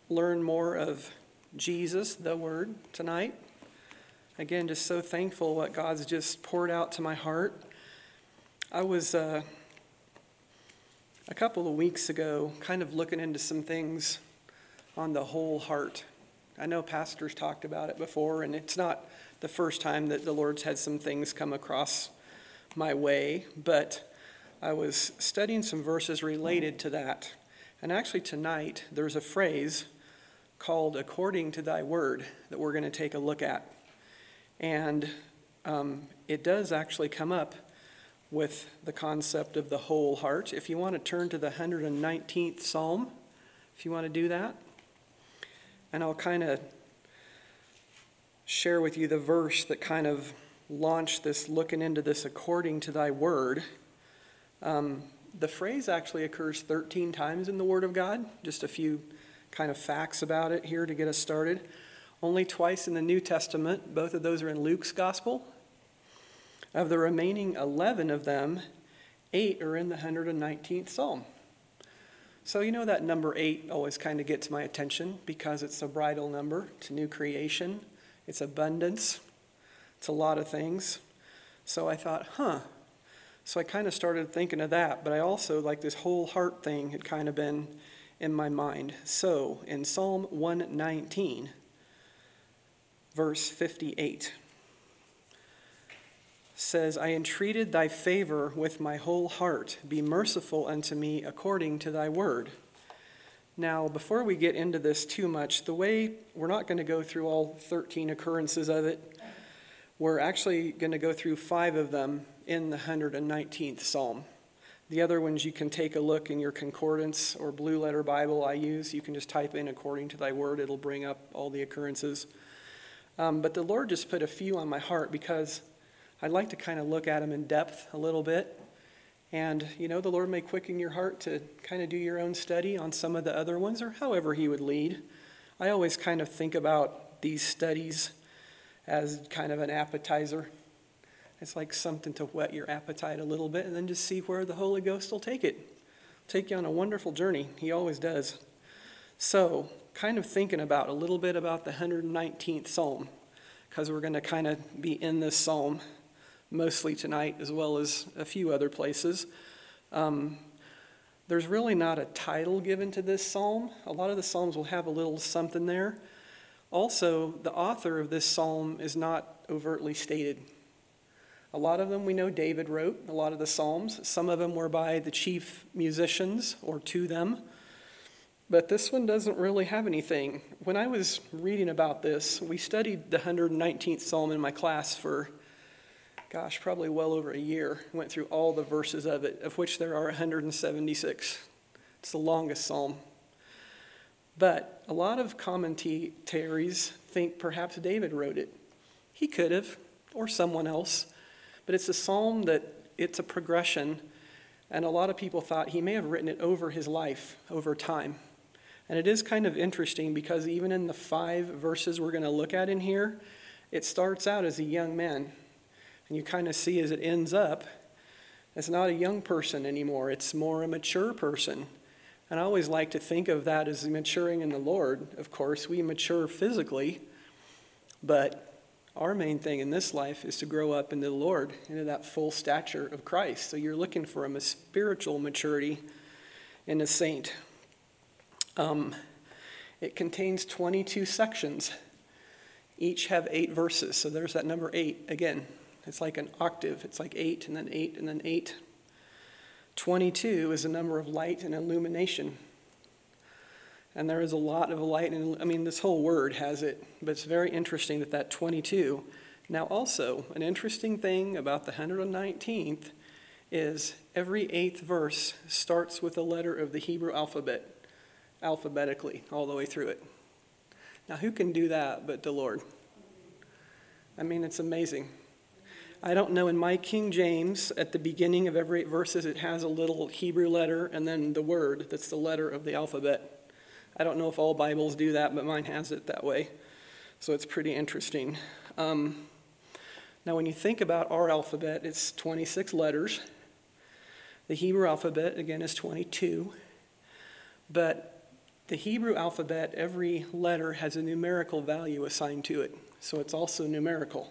learn more of Jesus, the Word, tonight. Again, just so thankful what God's just poured out to my heart. I was a couple of weeks ago kind of looking into some things on the whole heart. I know pastors talked about it before, and it's not the first time that the Lord's had some things come across my way, but I was studying some verses related to that. And actually tonight, there's a phrase called according to thy word that we're going to take a look at. And it does actually come up with the concept of the whole heart. If you want to turn to the 119th Psalm, if you want to do that. And I'll kind of share with you the verse that kind of launched this, looking into this according to thy word. The phrase actually occurs 13 times in the Word of God. Just a few kind of facts about it here to get us started. Only twice in the New Testament. Both of those are in Luke's Gospel. Of the remaining 11 of them, 8 are in the 119th Psalm. So you know that number 8 always kind of gets my attention because it's a bridal number. It's a new creation. It's abundance. It's a lot of things. So I thought, So I kind of started thinking of that, but I also, like this whole heart thing had kind of been in my mind. So in Psalm 119, verse 58, says, I entreated thy favor with my whole heart. Be merciful unto me according to thy word. Now, before we get into this too much, we're not going to go through all 13 occurrences of it. We're actually going to go through 5 of them in the 119th Psalm. The other ones you can take a look in your concordance or blue letter Bible I use. You can just type in according to thy word. It'll bring up all the occurrences. But the Lord just put a few on my heart because I'd like to kind of look at them in depth a little bit. And, the Lord may quicken your heart to kind of do your own study on some of the other ones or however he would lead. I always kind of think about these studies as kind of an appetizer. It's like something to whet your appetite a little bit and then just see where the Holy Ghost will take it. Take you on a wonderful journey. He always does. So, kind of thinking about a little bit about the 119th Psalm, because we're going to kind of be in this psalm mostly tonight as well as a few other places. There's really not a title given to this psalm. A lot of the psalms will have a little something there. Also, the author of this psalm is not overtly stated. A lot of them we know David wrote, a lot of the psalms. Some of them were by the chief musicians or to them. But this one doesn't really have anything. When I was reading about this, we studied the 119th Psalm in my class for, probably well over a year. Went through all the verses of it, of which there are 176. It's the longest psalm. But a lot of commentaries think perhaps David wrote it. He could have, or someone else. But it's a psalm that it's a progression, and a lot of people thought he may have written it over his life, over time. And it is kind of interesting because even in the 5 verses we're going to look at in here, it starts out as a young man. And you kind of see as it ends up, it's not a young person anymore. It's more a mature person. And I always like to think of that as maturing in the Lord. Of course, we mature physically, but our main thing in this life is to grow up into the Lord, into that full stature of Christ. So you're looking for a spiritual maturity in a saint. It contains 22 sections. Each have 8 verses. So there's that number 8 again. It's like an octave. It's like 8 and then 8 and then 8. 22 is a number of light and illumination. And there is a lot of light, and this whole word has it, but it's very interesting that 22. Now also, an interesting thing about the 119th is every 8th verse starts with a letter of the Hebrew alphabet, alphabetically, all the way through it. Now who can do that but the Lord? It's amazing. I don't know, in my King James, at the beginning of every 8 verses, it has a little Hebrew letter and then the word that's the letter of the alphabet. I don't know if all Bibles do that, but mine has it that way. So it's pretty interesting. Now, when you think about our alphabet, it's 26 letters. The Hebrew alphabet, again, is 22. But The Hebrew alphabet, every letter has a numerical value assigned to it, so it's also numerical.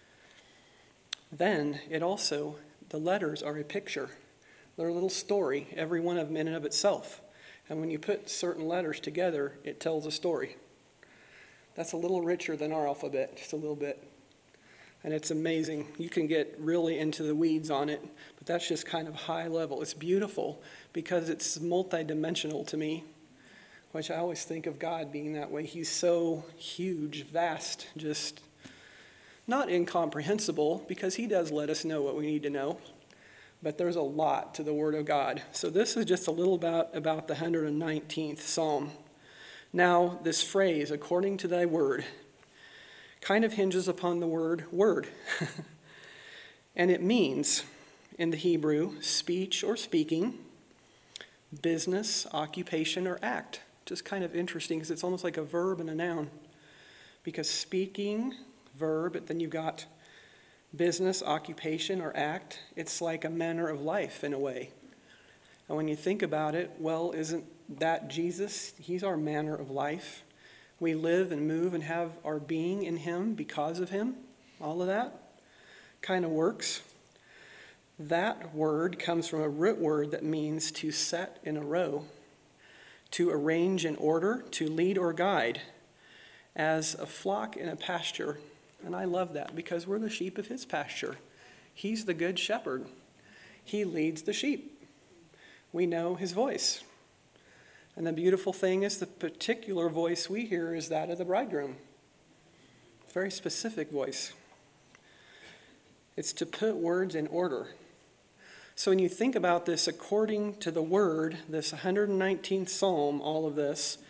Then the letters are a picture. They're a little story, every one of them in and of itself. And when you put certain letters together, it tells a story. That's a little richer than our alphabet, just a little bit. And it's amazing. You can get really into the weeds on it, but that's just kind of high level. It's beautiful because it's multidimensional to me, which I always think of God being that way. He's so huge, vast, just not incomprehensible, because he does let us know what we need to know. But there's a lot to the Word of God. So this is just a little about the 119th Psalm. Now, this phrase, according to thy word, kind of hinges upon the word word. And it means, in the Hebrew, speech or speaking, business, occupation, or act. Just kind of interesting because it's almost like a verb and a noun. Because speaking, verb, but then you've got business, occupation, or act. It's like a manner of life in a way. And when you think about it, well, isn't that Jesus? He's our manner of life. We live and move and have our being in him because of him. All of that kind of works. That word comes from a root word that means to set in a row, to arrange in order, to lead or guide, as a flock in a pasture. And I love that because we're the sheep of his pasture. He's the good shepherd. He leads the sheep. We know his voice. And the beautiful thing is the particular voice we hear is that of the bridegroom. Very specific voice. It's to put words in order. So when you think about this according to the word, this 119th Psalm, all of this,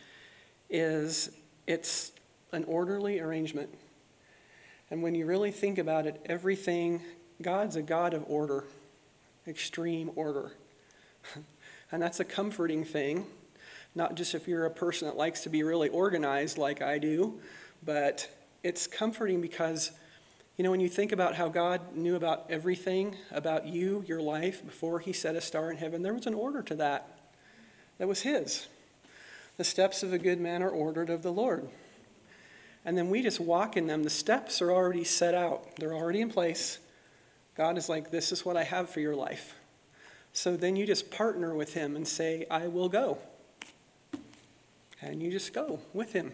it's an orderly arrangement. And when you really think about it, everything, God's a God of order, extreme order. And that's a comforting thing, not just if you're a person that likes to be really organized like I do, but it's comforting because, when you think about how God knew about everything about you, your life, before he set a star in heaven, there was an order to that. That was his. The steps of a good man are ordered of the Lord. And then we just walk in them. The steps are already set out. They're already in place. God is like, this is what I have for your life. So then you just partner with him and say, I will go. And you just go with him.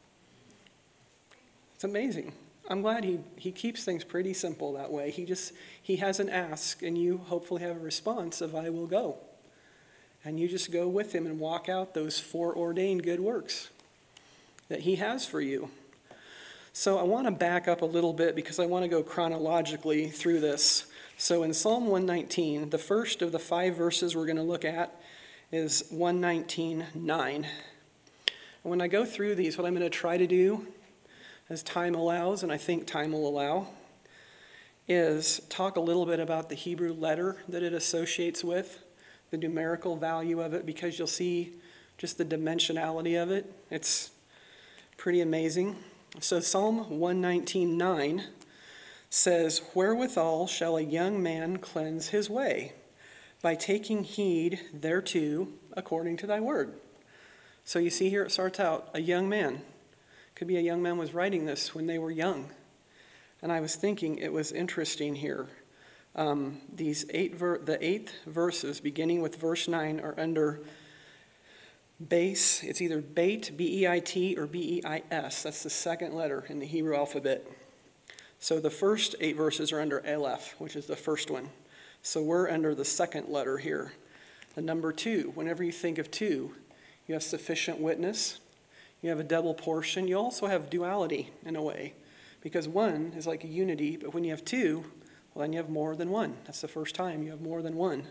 It's amazing. I'm glad he keeps things pretty simple that way. He has an ask, and you hopefully have a response of, I will go. And you just go with him and walk out those foreordained good works that he has for you. So I want to back up a little bit because I want to go chronologically through this. So in Psalm 119, the first of the 5 verses we're going to look at is 119:9. And when I go through these, what I'm going to try to do, as time allows, and I think time will allow, is talk a little bit about the Hebrew letter that it associates with, the numerical value of it, because you'll see just the dimensionality of it. It's pretty amazing. So Psalm 119:9 says, wherewithal shall a young man cleanse his way? By taking heed thereto according to thy word. So you see here it starts out, a young man. Could be a young man was writing this when they were young. And I was thinking it was interesting here. The 8 verses, beginning with verse 9, are under base. It's either beit, B-E-I-T, or B-E-I-S. That's the second letter in the Hebrew alphabet. So the first 8 verses are under Aleph, which is the first one. So we're under the second letter here. The number 2, whenever you think of 2, you have sufficient witness. You have a double portion. You also have duality in a way. Because 1 is like a unity, but when you have 2, well, then you have more than 1. That's the first time you have more than 1.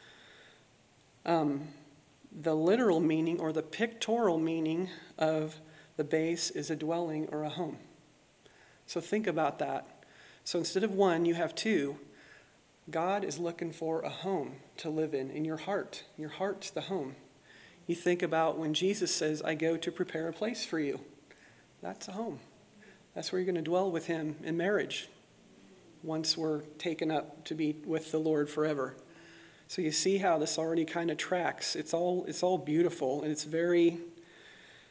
The literal meaning or the pictorial meaning of the base is a dwelling or a home. So think about that. So instead of 1, you have 2. God is looking for a home to live in your heart. Your heart's the home. You think about when Jesus says, I go to prepare a place for you. That's a home. That's where you're going to dwell with him in marriage once we're taken up to be with the Lord forever. So you see how this already kind of tracks. It's all beautiful, and it's very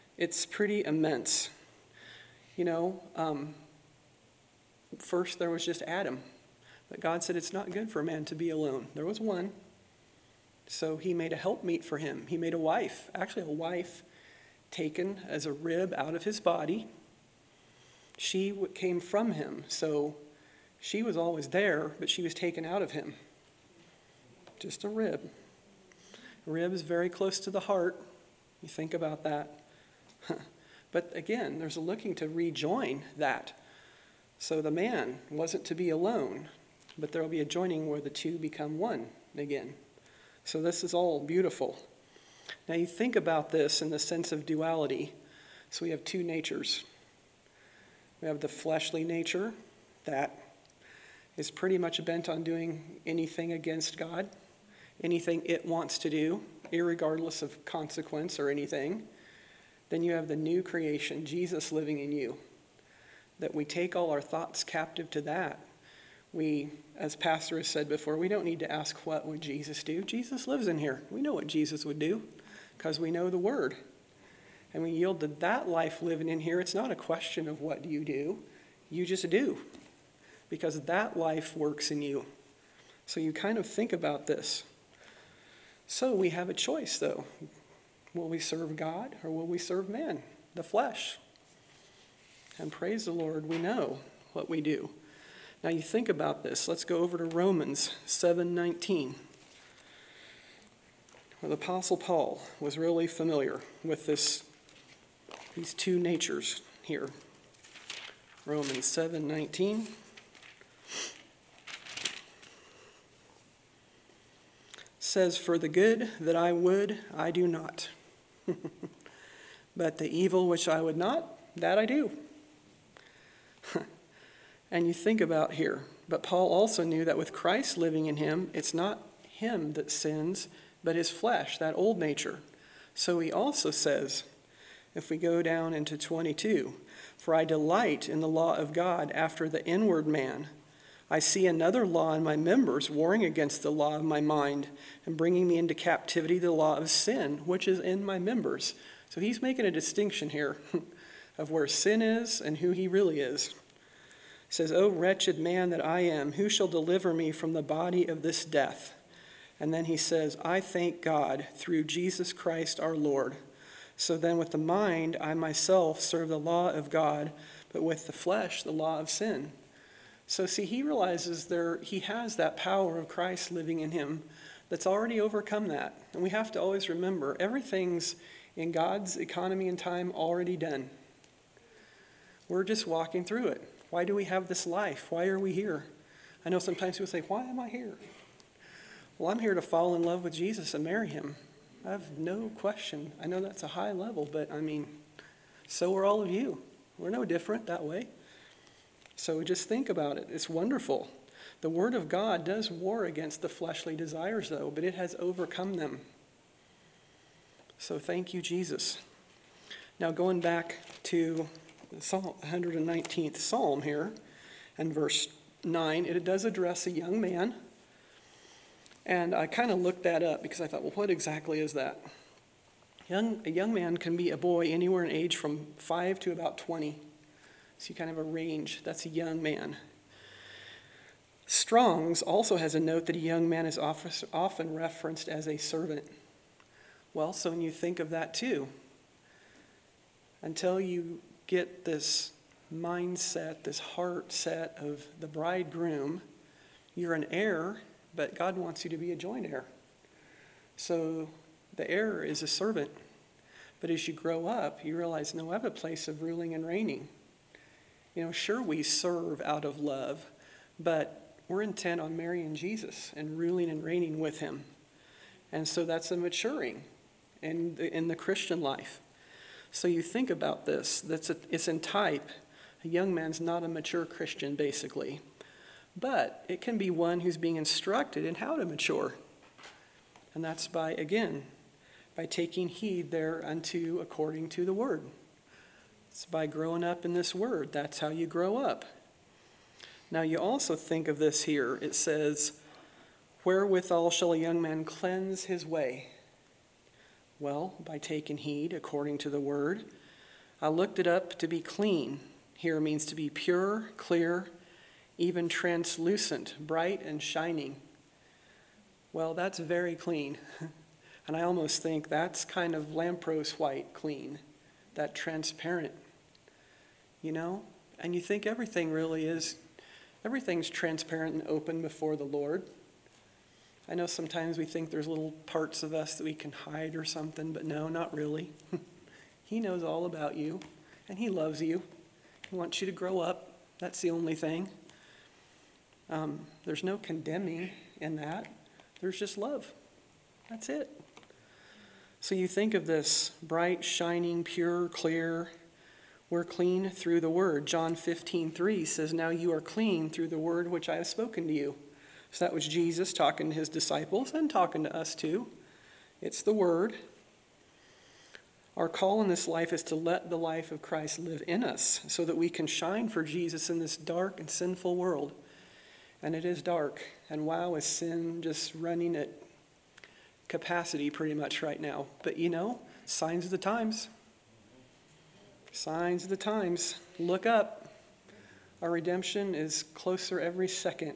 It's pretty immense. First there was just Adam. But God said it's not good for a man to be alone. There was one. So he made a helpmeet for him. He made a wife, actually a wife taken as a rib out of his body. She came from him. So she was always there, but she was taken out of him. Just a rib. A rib is very close to the heart. You think about that. But again, there's a looking to rejoin that. So the man wasn't to be alone, but there will be a joining where the two become one again. So this is all beautiful. Now you think about this in the sense of duality. So we have two natures. We have the fleshly nature that is pretty much bent on doing anything against God, anything it wants to do, irregardless of consequence or anything. Then you have the new creation, Jesus living in you, that we take all our thoughts captive to that. We, as Pastor has said before, we don't need to ask what would Jesus do. Jesus lives in here. We know what Jesus would do because we know the Word. And we yield to that life living in here. It's not a question of what do you do. You just do because that life works in you. So you kind of think about this. So we have a choice, though. Will we serve God or will we serve man, the flesh? And praise the Lord, we know what we do. Now you think about this. Let's go over to Romans 7:19. Where the Apostle Paul was really familiar with these two natures here. Romans 7:19. Says, "For the good that I would, I do not. But the evil which I would not, that I do." And you think about here, but Paul also knew that with Christ living in him, it's not him that sins, but his flesh, that old nature. So he also says, if we go down into 22, "For I delight in the law of God after the inward man. I see another law in my members, warring against the law of my mind and bringing me into captivity to the law of sin, which is in my members." So he's making a distinction here of where sin is and who he really is. It says, "O wretched man that I am, who shall deliver me from the body of this death?" And then he says, "I thank God through Jesus Christ our Lord. So then with the mind I myself serve the law of God, but with the flesh the law of sin." So see, he realizes he has that power of Christ living in him that's already overcome that. And we have to always remember, everything's in God's economy and time already done. We're just walking through it. Why do we have this life? Why are we here? I know sometimes people say, "Why am I here?" Well, I'm here to fall in love with Jesus and marry him. I have no question. I know that's a high level, but so are all of you. We're no different that way. So just think about it. It's wonderful. The Word of God does war against the fleshly desires, though, but it has overcome them. So thank you, Jesus. Now going back to the 119th Psalm here, and verse 9, it does address a young man. And I kind of looked that up because I thought, well, what exactly is that? A young man can be a boy anywhere in age from 5 to about 20. So you kind of have a range. That's a young man. Strong's also has a note that a young man is often referenced as a servant. Well, so when you think of that too, until you get this mindset, this heart set of the bridegroom, you're an heir, but God wants you to be a joint heir. So the heir is a servant. But as you grow up, you realize, no, I have a place of ruling and reigning. Sure, we serve out of love, but we're intent on marrying Jesus and ruling and reigning with him. And so that's a maturing in the Christian life. So you think about this. It's in type. A young man's not a mature Christian, basically. But it can be one who's being instructed in how to mature. And that's by taking heed thereunto according to the word. It's by growing up in this word. That's how you grow up. Now you also think of this here. It says, "Wherewithal shall a young man cleanse his way?" Well, by taking heed according to the word. I looked it up to be clean. Here means to be pure, clear, even translucent, bright and shining. Well, that's very clean. And I almost think that's kind of lamprose white clean, that transparent, you know? And you think everything's transparent and open before the Lord. I know sometimes we think there's little parts of us that we can hide or something, but no, not really. He knows all about you, and he loves you. He wants you to grow up. That's the only thing. There's no condemning in that. There's just love. That's it. So you think of this bright, shining, pure, clear. We're clean through the word. John 15:3 says, now you are clean through the word which I have spoken to you. So that was Jesus talking to his disciples and talking to us too. It's the word. Our call in this life is to let the life of Christ live in us so that we can shine for Jesus in this dark and sinful world. And it is dark. And wow, is sin just running at capacity pretty much right now. But you know, signs of the times. Signs of the times. Look up. Our redemption is closer every second.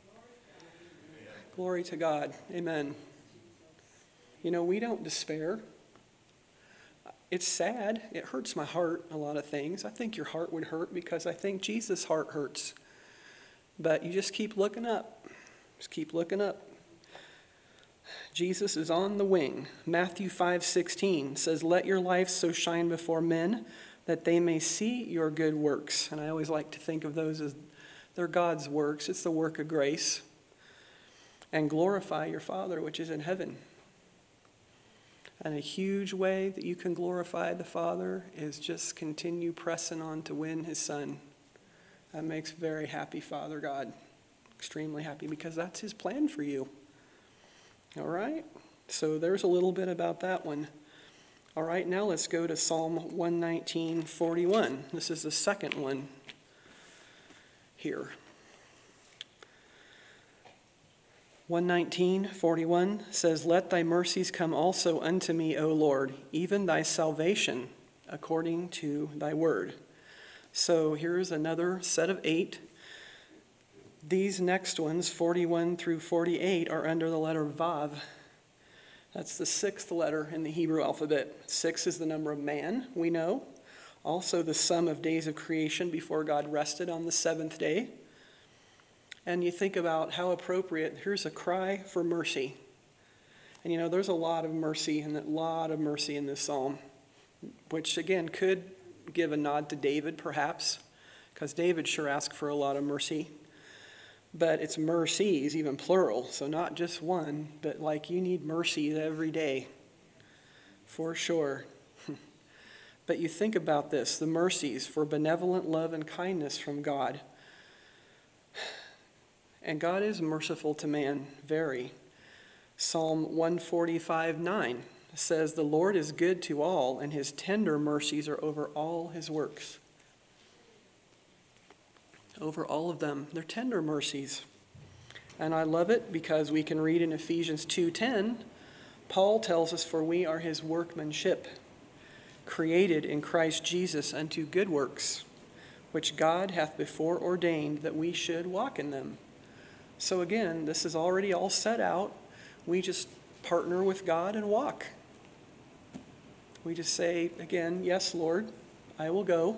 Glory to God. Amen. You know, we don't despair. It's sad. It hurts my heart, a lot of things. I think your heart would hurt because I think Jesus' heart hurts. But you just keep looking up. Just keep looking up. Jesus is on the wing. Matthew 5:16 says, let your life so shine before men that they may see your good works. And I always like to think of those as they're God's works. It's the work of grace. And glorify your Father which is in heaven. And a huge way that you can glorify the Father is just continue pressing on to win his Son. That makes very happy Father God. Extremely happy because that's his plan for you. All right? So there's a little bit about that one. All right, now let's go to Psalm 119:41. This is the second one here. 119:41 says, let thy mercies come also unto me, O Lord, even thy salvation, according to thy word. So here's another set of 8. These next ones, 41 through 48, are under the letter Vav. That's the 6th letter in the Hebrew alphabet. 6 is the number of man, we know. Also the sum of days of creation before God rested on the 7th day. And you think about how appropriate, here's a cry for mercy. And you know, there's a lot of mercy in this psalm, which again could give a nod to David perhaps, because David sure asked for a lot of mercy. But it's mercies, even plural, so not just one, but like you need mercy every day, for sure. But you think about this, the mercies for benevolent love and kindness from God. And God is merciful to man, very. Psalm 145:9 says, the Lord is good to all, and his tender mercies are over all his works. Over all of them. They're tender mercies. And I love it because we can read in Ephesians 2:10, Paul tells us, for we are his workmanship, created in Christ Jesus unto good works, which God hath before ordained that we should walk in them. So again, this is already all set out. We just partner with God and walk. We just say, again, yes, Lord, I will go.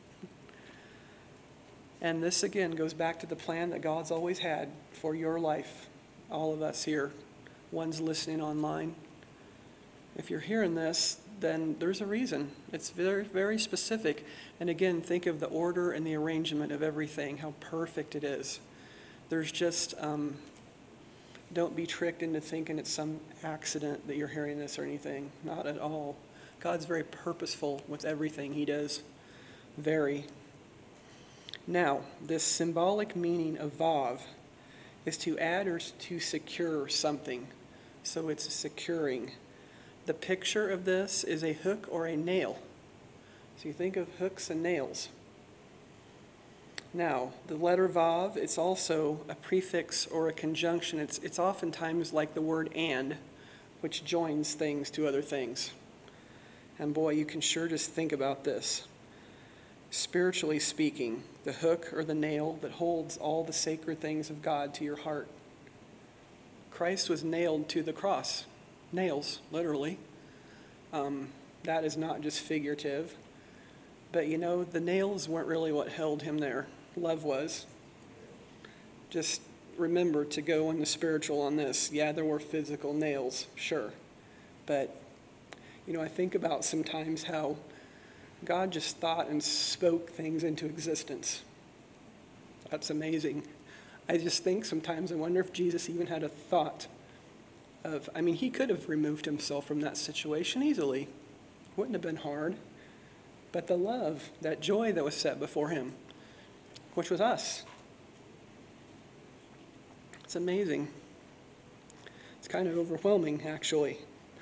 And this, again, goes back to the plan that God's always had for your life, all of us here, ones listening online. If you're hearing this, then there's a reason. It's very, very specific. And again, think of the order and the arrangement of everything, how perfect it is. There's just, don't be tricked into thinking it's some accident that you're hearing this or anything. Not at all. God's very purposeful with everything he does. Very. Now, this symbolic meaning of Vav is to add or to secure something. So it's securing. The picture of this is a hook or a nail. So you think of hooks and nails. Now, the letter Vav, it's also a prefix or a conjunction. It's oftentimes like the word and, which joins things to other things. And boy, you can sure just think about this. Spiritually speaking, the hook or the nail that holds all the sacred things of God to your heart. Christ was nailed to the cross. Nails, literally. That is not just figurative. But the nails weren't really what held him there. Love was. Just remember to go in the spiritual on this. Yeah, there were physical nails, sure. But, I think about sometimes how God just thought and spoke things into existence. That's amazing. I just think sometimes, I wonder if Jesus even had a thought of, he could have removed himself from that situation easily. Wouldn't have been hard. But the love, that joy that was set before him, which was us. It's amazing. It's kind of overwhelming, actually.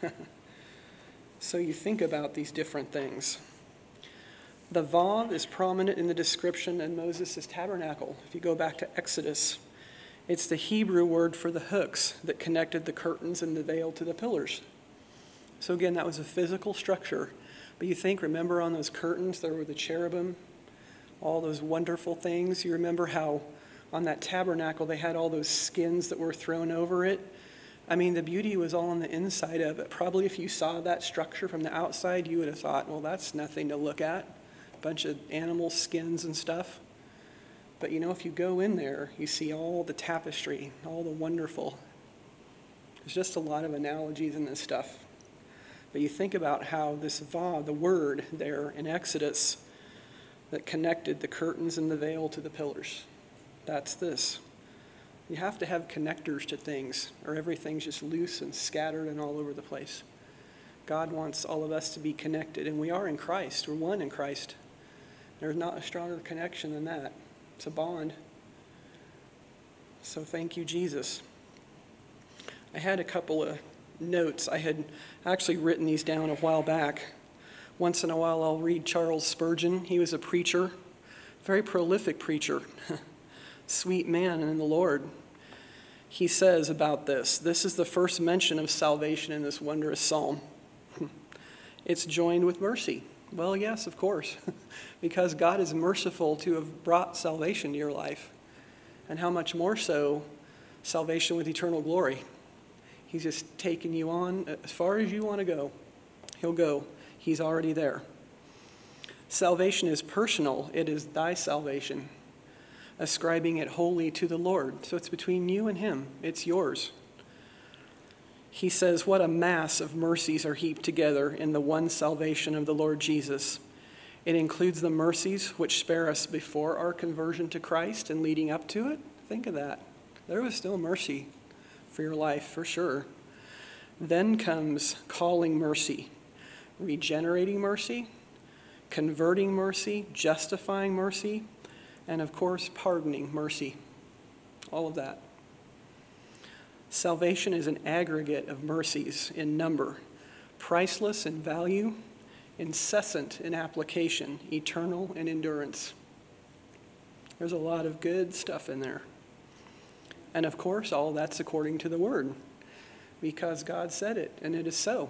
So you think about these different things. The vav is prominent in the description in Moses' tabernacle. If you go back to Exodus, it's the Hebrew word for the hooks that connected the curtains and the veil to the pillars. So again, that was a physical structure. But remember on those curtains, there were the cherubim, all those wonderful things. You remember how on that tabernacle they had all those skins that were thrown over it. The beauty was all on the inside of it. Probably if you saw that structure from the outside, you would have thought, well, that's nothing to look at. A bunch of animal skins and stuff. But if you go in there, you see all the tapestry, all the wonderful. There's just a lot of analogies in this stuff. But you think about how this vav, the word there in Exodus, that connected the curtains and the veil to the pillars. That's this. You have to have connectors to things, or everything's just loose and scattered and all over the place. God wants all of us to be connected, and we are in Christ. We're one in Christ. There's not a stronger connection than that. It's a bond. So thank you, Jesus. I had a couple of notes. I had actually written these down a while back. Once in a while I'll read Charles Spurgeon. He was a preacher, very prolific preacher, sweet man in the Lord. He says about this is the first mention of salvation in this wondrous psalm. It's joined with mercy. Well, yes, of course, because God is merciful to have brought salvation to your life. And how much more so salvation with eternal glory. He's just taking you on as far as you want to go. He'll go. He's already there. Salvation is personal. It is thy salvation, ascribing it wholly to the Lord. So it's between you and him. It's yours. He says, what a mass of mercies are heaped together in the one salvation of the Lord Jesus. It includes the mercies which spare us before our conversion to Christ and leading up to it. Think of that. There was still mercy for your life, for sure. Then comes calling mercy, regenerating mercy, converting mercy, justifying mercy, and of course, pardoning mercy. All of that. Salvation is an aggregate of mercies in number, priceless in value, incessant in application, eternal in endurance. There's a lot of good stuff in there. And of course, all that's according to the Word, because God said it, and it is so.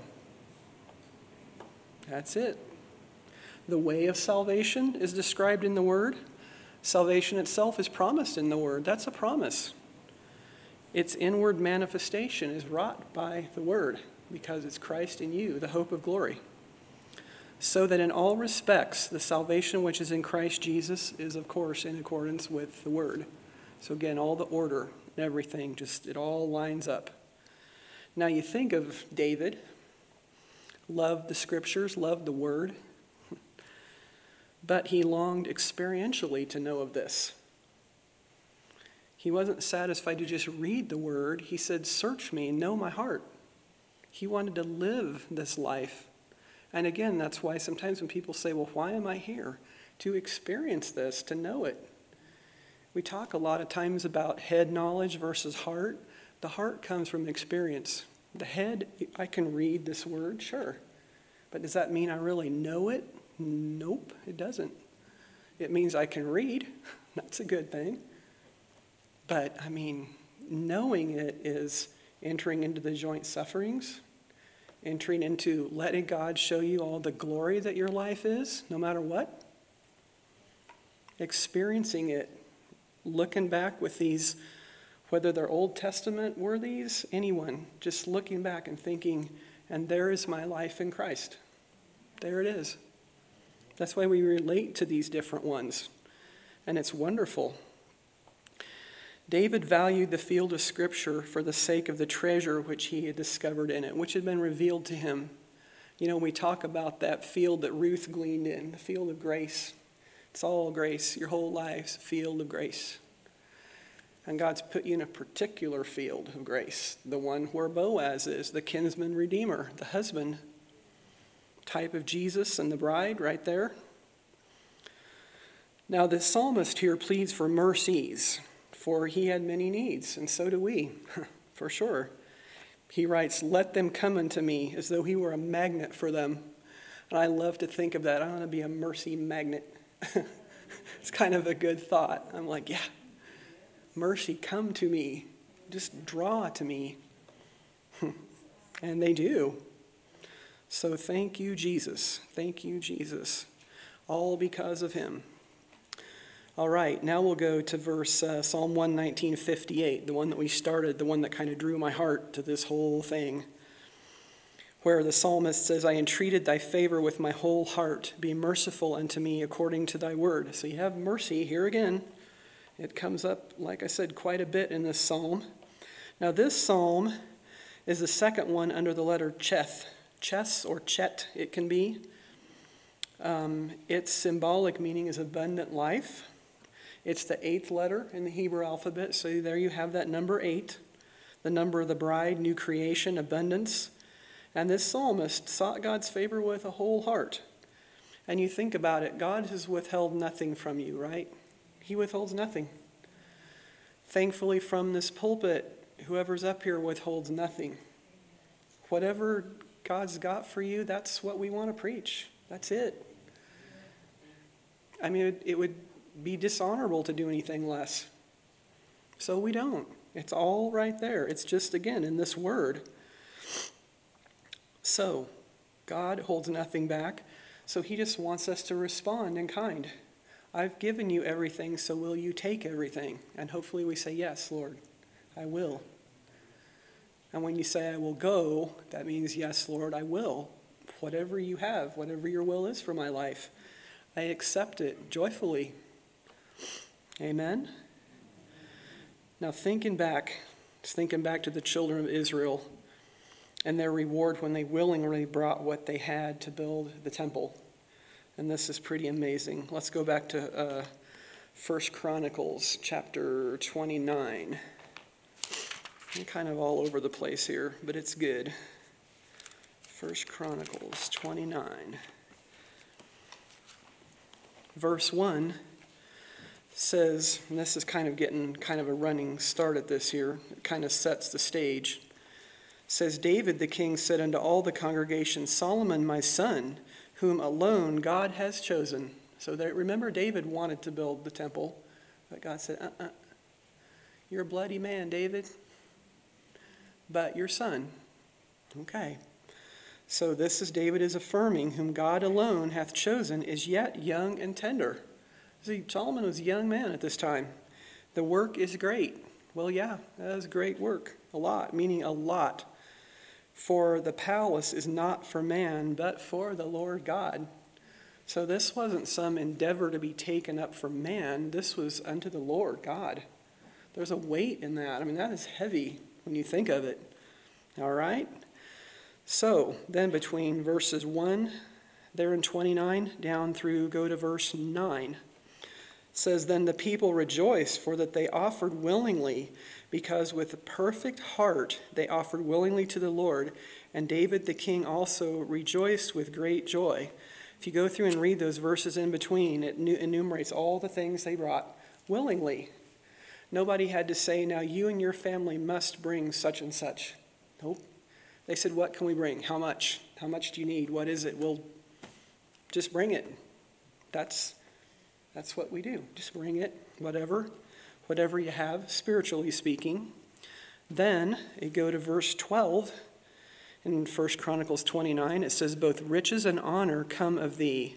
That's it. The way of salvation is described in the Word. Salvation itself is promised in the Word. That's a promise. Its inward manifestation is wrought by the Word, because it's Christ in you, the hope of glory. So that in all respects, the salvation which is in Christ Jesus is, of course, in accordance with the Word. So again, all the order and everything, just it all lines up. Now you think of David, loved the Scriptures, loved the Word, but he longed experientially to know of this. He wasn't satisfied to just read the Word. He said, search me and know my heart. He wanted to live this life. And again, that's why sometimes when people say, well, why am I here? To experience this, to know it. We talk a lot of times about head knowledge versus heart. The heart comes from experience. The head, I can read this word, sure. But does that mean I really know it? Nope, it doesn't. It means I can read. That's a good thing. But, knowing it is entering into the joint sufferings, entering into letting God show you all the glory that your life is, no matter what. experiencing it, looking back with these, whether they're Old Testament worthies, anyone, just looking back and thinking, and there is my life in Christ. There it is. That's why we relate to these different ones. And it's wonderful. David valued the field of Scripture for the sake of the treasure which he had discovered in it, which had been revealed to him. You know, we talk about that field that Ruth gleaned in, the field of grace. It's all grace. Your whole life's a field of grace. And God's put you in a particular field of grace, the one where Boaz is, the kinsman redeemer, the husband, type of Jesus and the bride right there. Now, the psalmist here pleads for mercies, for he had many needs, and so do we, for sure. He writes, "Let them come unto me," as though he were a magnet for them. And I love to think of that. I want to be a mercy magnet. It's kind of a good thought. I'm like, yeah, mercy, come to me. Just draw to me. And they do. So thank you, Jesus. Thank you, Jesus. All because of him. All right, now we'll go to verse Psalm 119:58, the one that we started, the one that kind of drew my heart to this whole thing, where the psalmist says, "I entreated thy favor with my whole heart. Be merciful unto me according to thy word." So you have mercy here again. It comes up, like I said, quite a bit in this psalm. Now this psalm is the second one under the letter Cheth. Ches or Chet it can be. Its symbolic meaning is abundant life. It's the 8th letter in the Hebrew alphabet, so there you have that number 8, the number of the bride, new creation, abundance. And this psalmist sought God's favor with a whole heart. And you think about it, God has withheld nothing from you, right? He withholds nothing. Thankfully, from this pulpit, whoever's up here withholds nothing. Whatever God's got for you, that's what we want to preach. That's it. I mean, it would be dishonorable to do anything less. So we don't. It's all right there. It's just, again, in this word. So, God holds nothing back, so he just wants us to respond in kind. I've given you everything, so will you take everything? And hopefully we say, yes, Lord, I will. And when you say, I will go, that means, yes, Lord, I will. Whatever you have, whatever your will is for my life, I accept it joyfully. Amen? Now thinking back to the children of Israel and their reward when they willingly brought what they had to build the temple. And this is pretty amazing. Let's go back to 1 Chronicles chapter 29. I'm kind of all over the place here, but it's good. 1 Chronicles 29. Verse 1 says, and this is kind of getting kind of a running start at this here. It kind of sets the stage. It says, David the king said unto all the congregation, Solomon my son, whom alone God has chosen. So remember, David wanted to build the temple, but God said, you're a bloody man, David, but your son. Okay. So this is David is affirming, whom God alone hath chosen is yet young and tender. See, Solomon was a young man at this time. The work is great. Well, yeah, that is great work. A lot, meaning a lot. For the palace is not for man, but for the Lord God. So this wasn't some endeavor to be taken up for man. This was unto the Lord God. There's a weight in that. I mean, that is heavy when you think of it. All right? So then between verses 1 there in 29 down through go to verse 9. It says, Then the people rejoiced, for that they offered willingly, because with a perfect heart they offered willingly to the Lord. And David the king also rejoiced with great joy. If you go through and read those verses in between, it enumerates all the things they brought willingly. Nobody had to say, now you and your family must bring such and such. Nope. They said, what can we bring? How much? How much do you need? What is it? We'll just bring it. That's what we do. Just bring it, whatever you have, spiritually speaking. Then you go to verse 12 in 1 Chronicles 29. It says, Both riches and honor come of thee,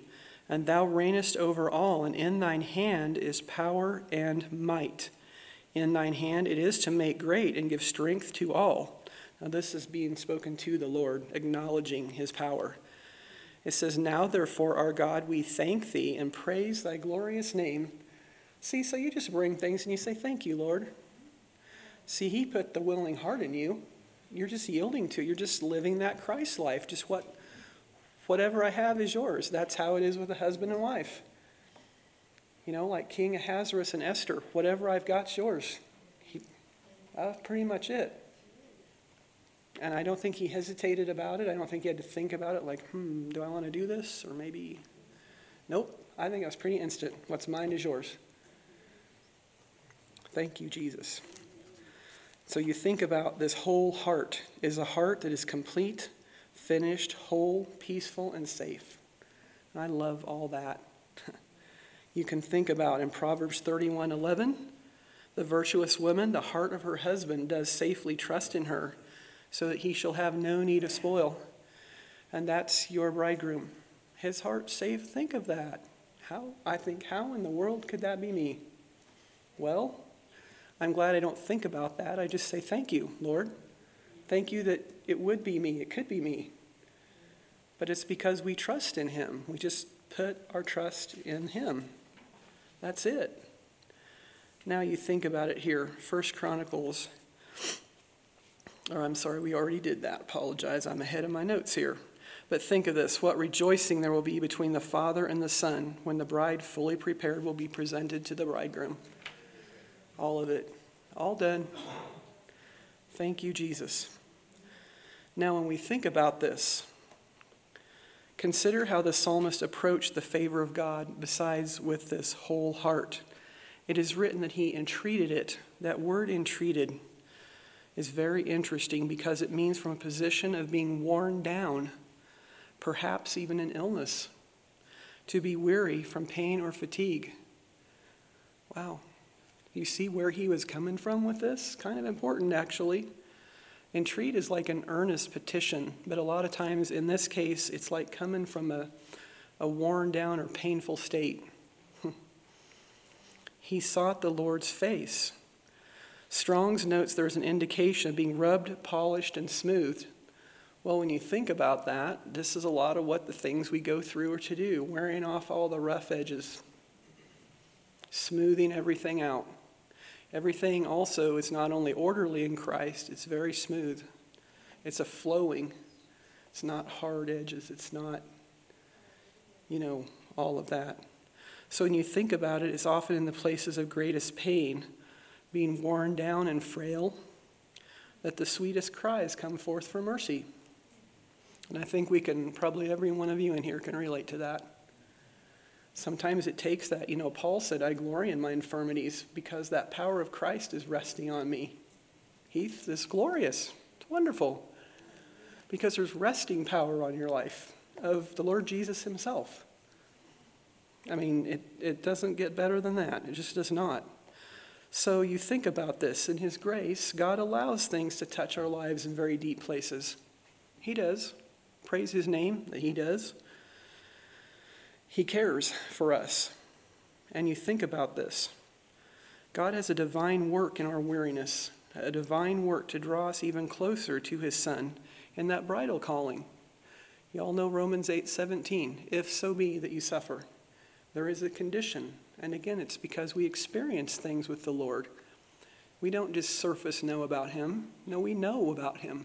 And thou reignest over all, and in thine hand is power and might. In thine hand it is to make great and give strength to all. Now this is being spoken to the Lord, acknowledging his power. It says, now therefore, our God, we thank thee and praise thy glorious name. See, so you just bring things and you say, thank you, Lord. See, he put the willing heart in you. You're just yielding to. You're just living that Christ life. Just whatever I have is yours. That's how it is with a husband and wife. You know, like King Ahasuerus and Esther. Whatever I've got's yours. That's pretty much it. And I don't think he hesitated about it. I don't think he had to think about it like, do I want to do this? Or maybe, nope. I think it was pretty instant. What's mine is yours. Thank you, Jesus. So you think about this whole heart is a heart that is complete, finished, whole, peaceful, and safe. And I love all that. You can think about in Proverbs 31:11, the virtuous woman, the heart of her husband does safely trust in her, so that he shall have no need of spoil. And that's your bridegroom. His heart safe. Think of that. How in the world could that be me? Well, I'm glad I don't think about that. I just say, thank you, Lord. Thank you that it would be me. It could be me. But it's because we trust in him. We just put our trust in him. That's it. Now you think about it here. 1 Chronicles. Or I'm sorry, we already did that. Apologize, I'm ahead of my notes here. But think of this, what rejoicing there will be between the father and the son when the bride fully prepared will be presented to the bridegroom. All of it, all done. Thank you, Jesus. Now when we think about this, consider how the psalmist approached the favor of God besides with this whole heart. It is written that he entreated it. That word entreated is very interesting because it means from a position of being worn down, perhaps even an illness, to be weary from pain or fatigue. Wow. You see where he was coming from with this? Kind of important, actually. Entreat is like an earnest petition, but a lot of times in this case, it's like coming from a worn down or painful state. He sought the Lord's face. Strong's notes there's an indication of being rubbed, polished, and smoothed. Well, when you think about that, this is a lot of what the things we go through are to do, wearing off all the rough edges, smoothing everything out. Everything also is not only orderly in Christ, it's very smooth. It's a flowing. It's not hard edges. It's not, all of that. So when you think about it, it's often in the places of greatest pain, being worn down and frail, that the sweetest cries come forth for mercy. And I think probably every one of you in here can relate to that. Sometimes it takes that. Paul said, I glory in my infirmities because that power of Christ is resting on me. Heath, this is glorious. It's wonderful. Because there's resting power on your life of the Lord Jesus himself. I mean, it doesn't get better than that. It just does not. So you think about this. In his grace, God allows things to touch our lives in very deep places. He does. Praise his name that he does. He cares for us. And you think about this. God has a divine work in our weariness, a divine work to draw us even closer to his Son in that bridal calling. You all know Romans 8:17. If so be that you suffer. There is a condition. And again, it's because we experience things with the Lord. We don't just surface know about him. No, we know about him.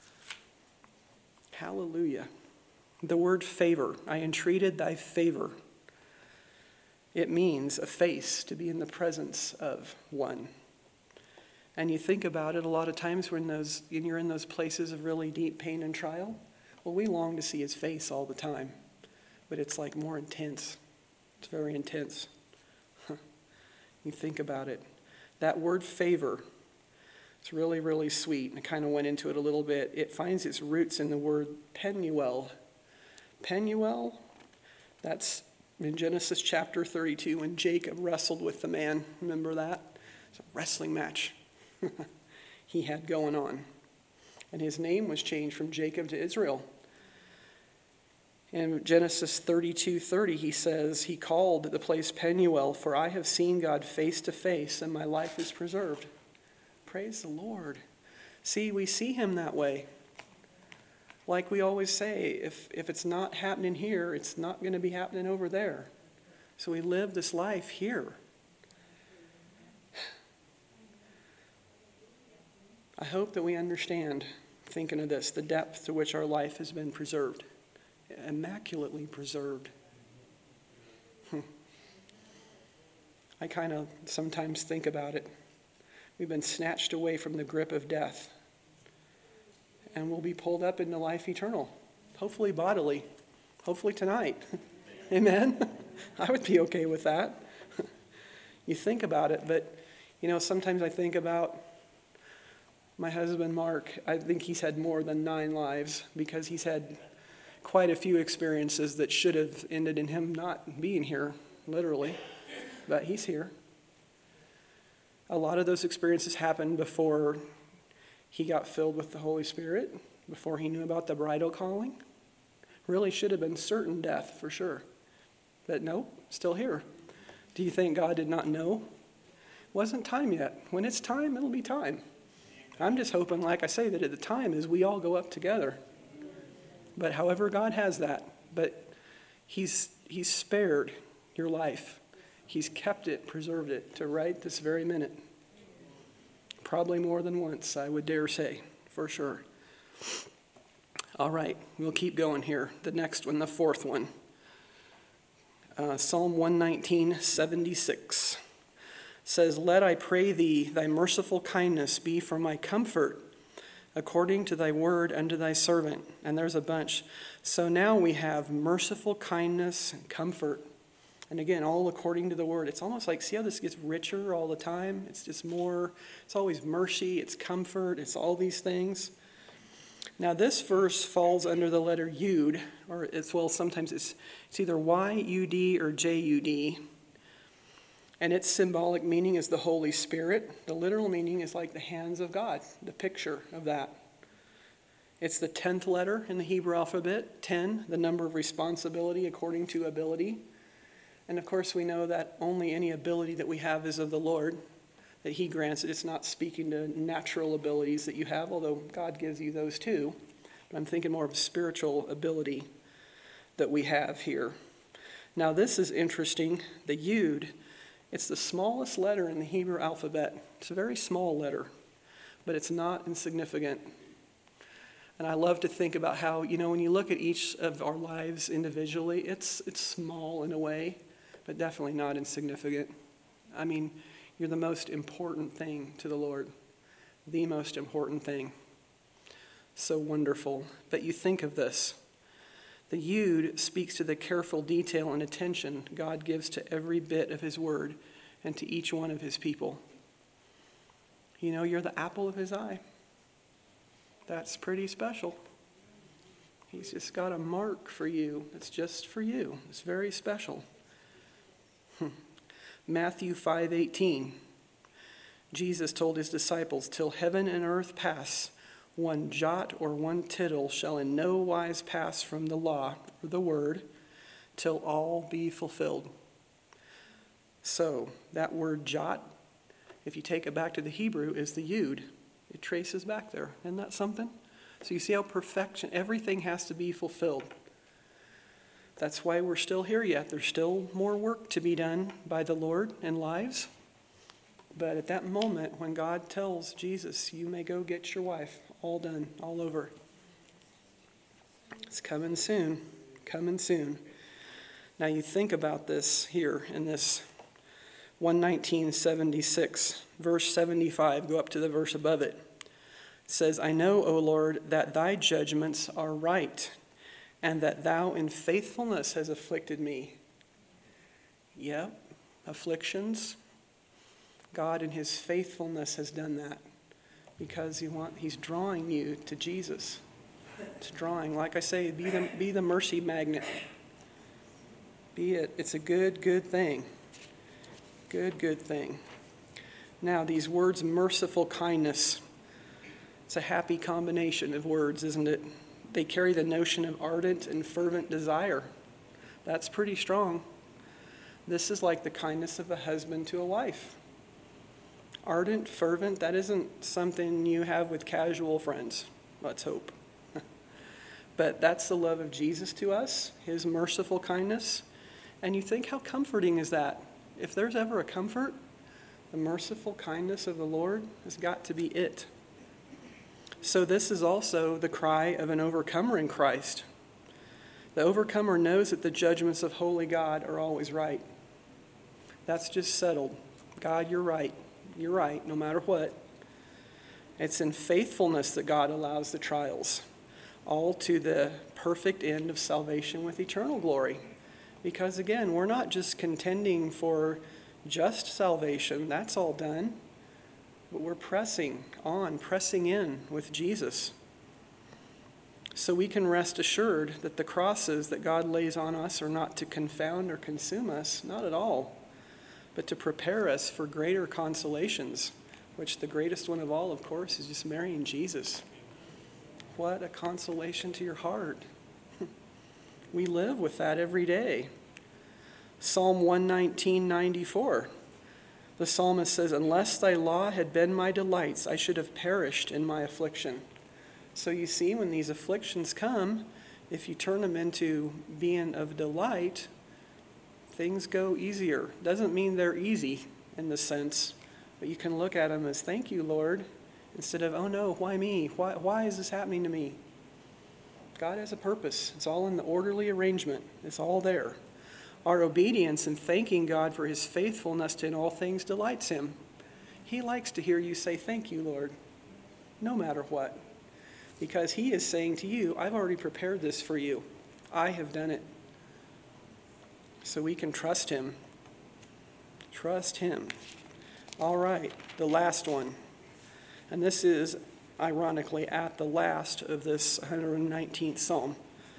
Hallelujah. The word favor, I entreated thy favor. It means a face, to be in the presence of one. And you think about it a lot of times when you're in those places of really deep pain and trial. Well, we long to see his face all the time. But it's like more intense. It's very intense. You think about it. That word favor, it's really, really sweet. I kind of went into it a little bit. It finds its roots in the word Penuel. Penuel, that's in Genesis chapter 32 when Jacob wrestled with the man. Remember that? It's a wrestling match he had going on. And his name was changed from Jacob to Israel. In Genesis 32:30, he says, he called the place Penuel, for I have seen God face to face, and my life is preserved. Praise the Lord. See, we see him that way. Like we always say, if it's not happening here, it's not going to be happening over there. So we live this life here. I hope that we understand, thinking of this, the depth to which our life has been preserved. Immaculately preserved. I kind of sometimes think about it. We've been snatched away from the grip of death, and we'll be pulled up into life eternal, hopefully bodily, hopefully tonight. Amen? I would be okay with that. You think about it, but sometimes I think about my husband Mark. I think he's had more than 9 lives, because he's had quite a few experiences that should have ended in him not being here, literally, but he's here. A lot of those experiences happened before he got filled with the Holy Spirit, before he knew about the bridal calling. Really should have been certain death for sure, but nope, still here. Do you think God did not know? Wasn't time yet. When it's time, it'll be time. I'm just hoping, like I say, that at the time is we all go up together. But however God has that, but he's spared your life. He's kept it, preserved it to right this very minute. Probably more than once, I would dare say, for sure. All right, we'll keep going here. The next one, the fourth one. Psalm 119:76 says, "Let, I pray thee, thy merciful kindness be for my comfort, according to thy word unto thy servant." And there's a bunch. So now we have merciful kindness and comfort. And again, all according to the word. It's almost like, see how this gets richer all the time? It's just more, it's always mercy, it's comfort, it's all these things. Now this verse falls under the letter Yud, or sometimes it's either Y-U-D or J-U-D. And its symbolic meaning is the Holy Spirit. The literal meaning is like the hands of God, the picture of that. It's the 10th letter in the Hebrew alphabet, 10, the number of responsibility according to ability. And of course we know that only any ability that we have is of the Lord, that he grants it. It's not speaking to natural abilities that you have, although God gives you those too. But I'm thinking more of spiritual ability that we have here. Now this is interesting. The Yud, it's the smallest letter in the Hebrew alphabet. It's a very small letter, but it's not insignificant. And I love to think about how, when you look at each of our lives individually, it's small in a way, but definitely not insignificant. I mean, you're the most important thing to the Lord, the most important thing. So wonderful. But you think of this. The Yud speaks to the careful detail and attention God gives to every bit of his word and to each one of his people. You're the apple of his eye. That's pretty special. He's just got a mark for you. It's just for you. It's very special. Matthew 5:18. Jesus told his disciples, "Till heaven and earth pass, one jot or one tittle shall in no wise pass from the law or the word, till all be fulfilled." So that word jot, if you take it back to the Hebrew, is the Yud. It traces back there. Isn't that something? So you see how perfection, everything has to be fulfilled. That's why we're still here yet. There's still more work to be done by the Lord in lives. But at that moment when God tells Jesus, "You may go get your wife," all done, all over. It's coming soon, coming soon. Now you think about this here in this 119:76, verse 75, go up to the verse above it. It says, "I know, O Lord, that thy judgments are right, and that thou in faithfulness has afflicted me." Yep, afflictions. God in his faithfulness has done that because he's drawing you to Jesus. It's drawing, like I say, be the mercy magnet. Be it. It's a good thing. Good thing. Now, these words, merciful kindness, it's a happy combination of words, isn't it? they carry the notion of ardent and fervent desire. That's pretty strong. This is like the kindness of a husband to a wife. Ardent, fervent, that isn't something you have with casual friends. Let's hope. But that's the love of Jesus to us, his merciful kindness. And you think, how comforting is that? If there's ever a comfort, the merciful kindness of the Lord has got to be it. So this is also the cry of an overcomer in Christ. The overcomer knows that the judgments of holy God are always right. That's just settled. God, you're right. You're right, no matter what. It's in faithfulness that God allows the trials, all to the perfect end of salvation with eternal glory. Because again, we're not just contending for just salvation. That's all done. But we're pressing on, pressing in with Jesus. So we can rest assured that the crosses that God lays on us are not to confound or consume us, not at all, but to prepare us for greater consolations, which the greatest one of all, of course, is just marrying Jesus. What a consolation to your heart. We live with that every day. Psalm 119:94. The psalmist says, "Unless thy law had been my delights, I should have perished in my affliction." So you see, when these afflictions come, if you turn them into being of delight, things go easier. Doesn't mean they're easy in the sense, but you can look at them as, thank you, Lord, instead of, oh no, why me? Why is this happening to me? God has a purpose. It's all in the orderly arrangement. It's all there. Our obedience in thanking God for his faithfulness to in all things delights him. He likes to hear you say, thank you, Lord, no matter what. Because he is saying to you, I've already prepared this for you. I have done it. So we can trust him. Trust him. All right, the last one. And this is, ironically, at the last of this 119th Psalm.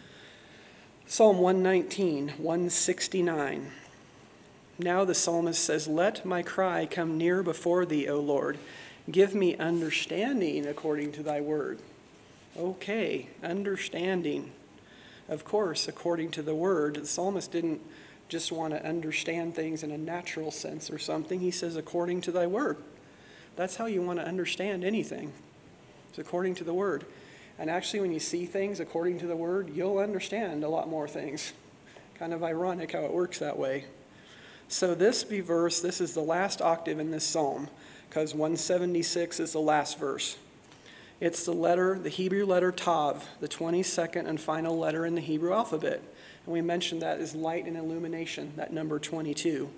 Psalm 119, 169. Now the psalmist says, let my cry come near before thee, O Lord. Give me understanding according to thy word. Okay, understanding. Of course, according to the word, the psalmist didn't just want to understand things in a natural sense or something. He says, according to thy word. That's how you want to understand anything. It's according to the word. And actually, when you see things according to the word, you'll understand a lot more things. Kind of ironic how it works that way. So this verse, this is the last octave in this psalm, because 176 is the last verse. It's the Hebrew letter Tav, the 22nd and final letter in the Hebrew alphabet. And we mentioned that is light and illumination, that number 22.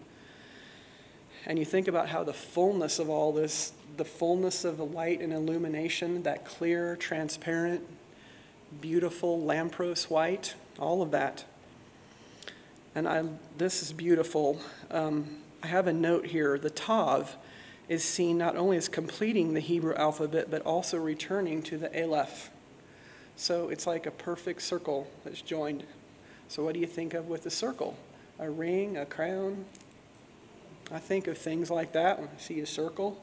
And you think about how the fullness of all this, the fullness of the light and illumination, that clear, transparent, beautiful lampros white, all of that. And this is beautiful. I have a note here. The Tav is seen not only as completing the Hebrew alphabet, but also returning to the Aleph. So it's like a perfect circle that's joined. So what do you think of with a circle? A ring, a crown? I think of things like that when I see a circle.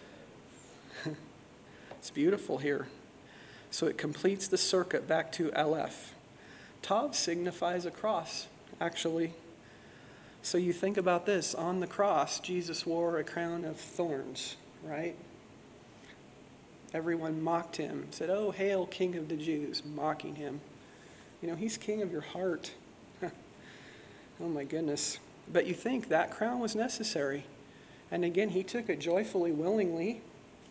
It's beautiful here. So it completes the circuit back to Aleph. Tav signifies a cross, actually. So you think about this. On the cross, Jesus wore a crown of thorns, right? Everyone mocked him, said, oh, hail, King of the Jews, mocking him. You know, he's king of your heart. Oh, my goodness. But you think that crown was necessary. And again, he took it joyfully, willingly.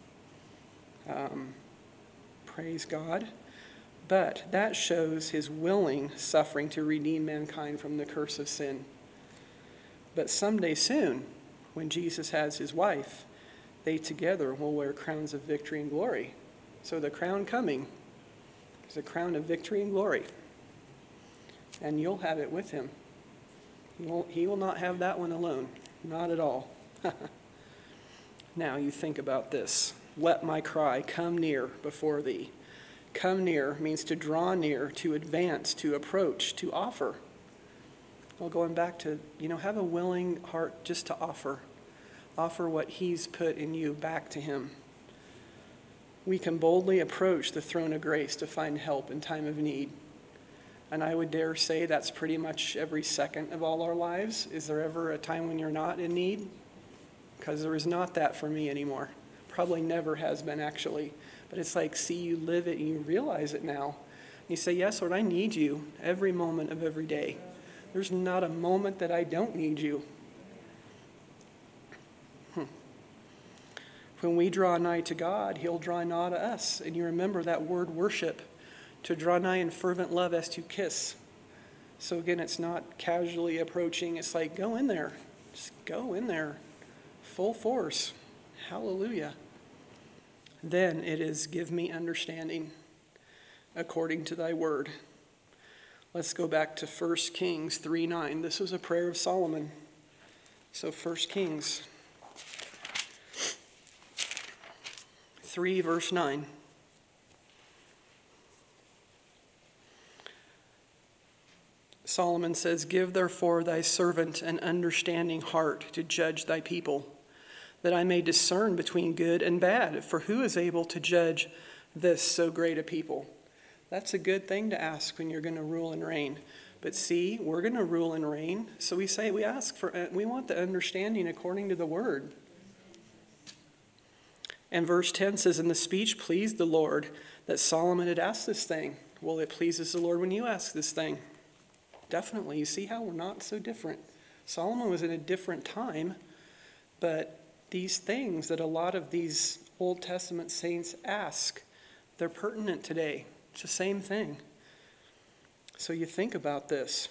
Praise God. But that shows his willing suffering to redeem mankind from the curse of sin. But someday soon, when Jesus has his wife, they together will wear crowns of victory and glory. So the crown coming is a crown of victory and glory. And you'll have it with him. He will not have that one alone. Not at all. Now you think about this. Let my cry come near before thee. Come near means to draw near, to advance, to approach, to offer. Well, going back to, have a willing heart just to offer. Offer what he's put in you back to him. we can boldly approach the throne of grace to find help in time of need. And I would dare say that's pretty much every second of all our lives. Is there ever a time when you're not in need? Because there is not that for me anymore. Probably never has been, actually. But it's like, see, you live it and you realize it now. You say, yes, Lord, I need you every moment of every day. There's not a moment that I don't need you. When we draw nigh to God, he'll draw nigh to us. And you remember that word worship, to draw nigh in fervent love as to kiss. So again, it's not casually approaching. It's like, go in there. Just go in there. Full force. Hallelujah. Then it is, give me understanding according to thy word. Let's go back to 1 Kings 3:9. This was a prayer of Solomon. So 1 Kings 3, verse 9. Solomon says, give therefore thy servant an understanding heart to judge thy people, that I may discern between good and bad. For who is able to judge this so great a people? That's a good thing to ask when you're going to rule and reign. But see, we're going to rule and reign. So we want the understanding according to the word. And verse 10 says, and the speech pleased the Lord that Solomon had asked this thing. Well, it pleases the Lord when you ask this thing. Definitely. You see how we're not so different. Solomon was in a different time, but these things that a lot of these Old Testament saints ask, they're pertinent today. It's the same thing. So you think about this.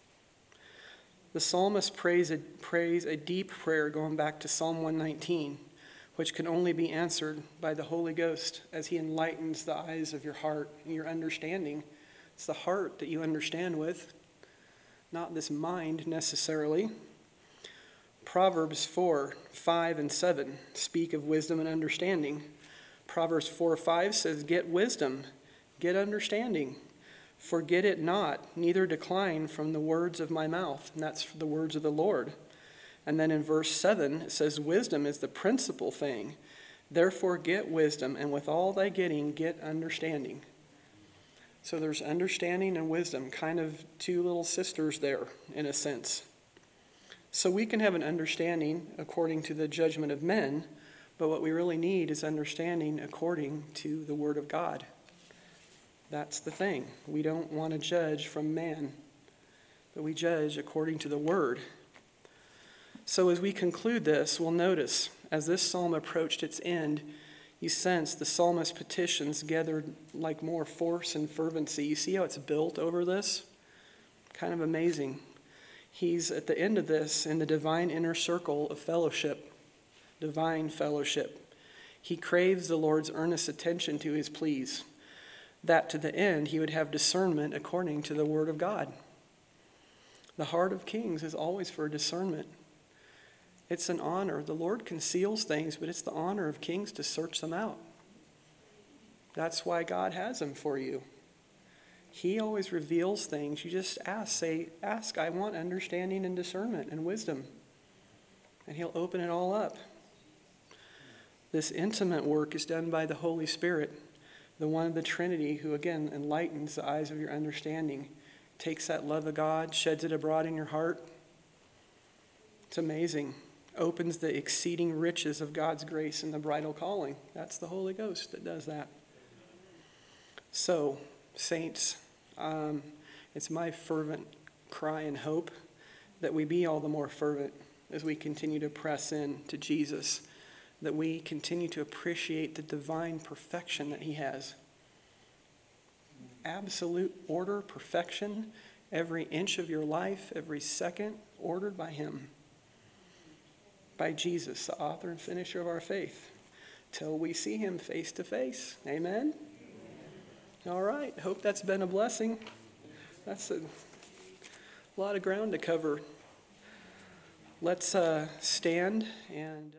The psalmist prays a deep prayer going back to Psalm 119, which can only be answered by the Holy Ghost as he enlightens the eyes of your heart and your understanding. It's the heart that you understand with, not this mind necessarily. Proverbs 4, 5, and 7 speak of wisdom and understanding. Proverbs 4:5 says, get wisdom, get understanding. Forget it not, neither decline from the words of my mouth. And that's the words of the Lord. And then in verse 7, it says, wisdom is the principal thing. Therefore get wisdom, and with all thy getting, get understanding. So there's understanding and wisdom, kind of two little sisters there, in a sense. So we can have an understanding according to the judgment of men, but what we really need is understanding according to the Word of God. That's the thing. We don't want to judge from man, but we judge according to the Word. So as we conclude this, we'll notice, as this psalm approached its end, you sense the psalmist's petitions gathered like more force and fervency. You see how it's built over this? Kind of amazing. He's at the end of this in the divine inner circle of fellowship, divine fellowship. He craves the Lord's earnest attention to his pleas, that to the end he would have discernment according to the word of God. The heart of kings is always for discernment. It's an honor. The Lord conceals things, but it's the honor of kings to search them out. That's why God has them for you. He always reveals things. You just ask, I want understanding and discernment and wisdom. And he'll open it all up. This intimate work is done by the Holy Spirit, the one of the Trinity who, again, enlightens the eyes of your understanding, takes that love of God, sheds it abroad in your heart. It's amazing. Opens the exceeding riches of God's grace and the bridal calling. That's the Holy Ghost that does that. So, saints, it's my fervent cry and hope that we be all the more fervent as we continue to press in to Jesus, that we continue to appreciate the divine perfection that he has. Absolute order, perfection, every inch of your life, every second, ordered by him. By Jesus, the author and finisher of our faith, till we see him face to face. Amen? All right. Hope that's been a blessing. That's a lot of ground to cover. Let's stand and...